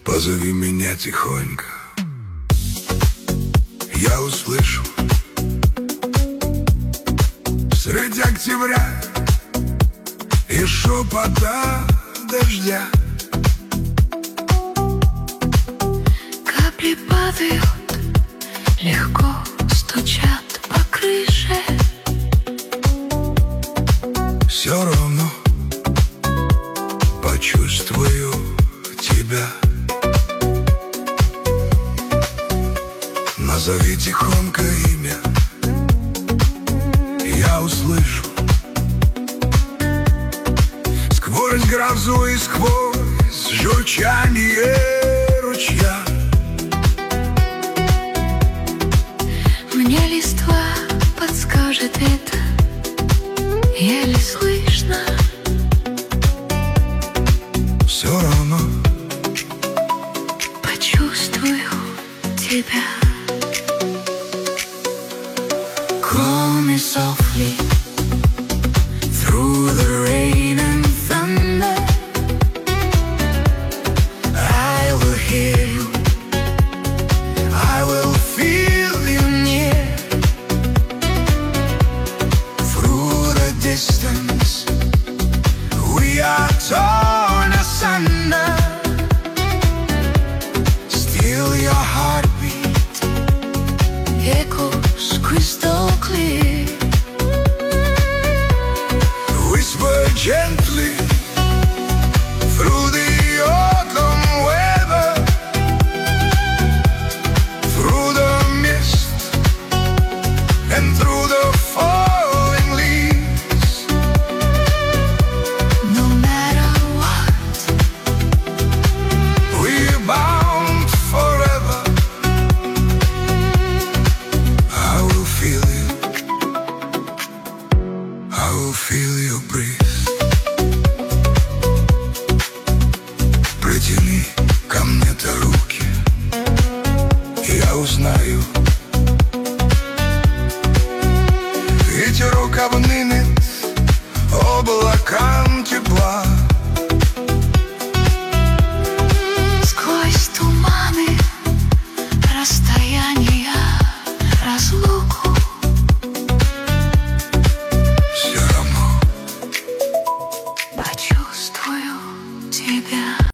Позови меня тихонько, я услышу среди октября и шепота дождя. Капли падают, легко стучат по крыше. Все равно почувствую тебя. Назови тихонько имя, я услышу сквозь грозу и сквозь журчание ручья. Мне листва подскажет это, еле слышно. Все равно почувствую тебя. Call me softly through the rain and thunder. I will hear you, I will feel you near. Through the distance we are torn asunder. Still your heartbeat echoes crystal clear. whisper gently through the autumn weather, through the mist and through the falling leaves. No matter what, We're bound forever. I will feel you, I will feel your breeze. Протяни ко мне-то руки, я узнаю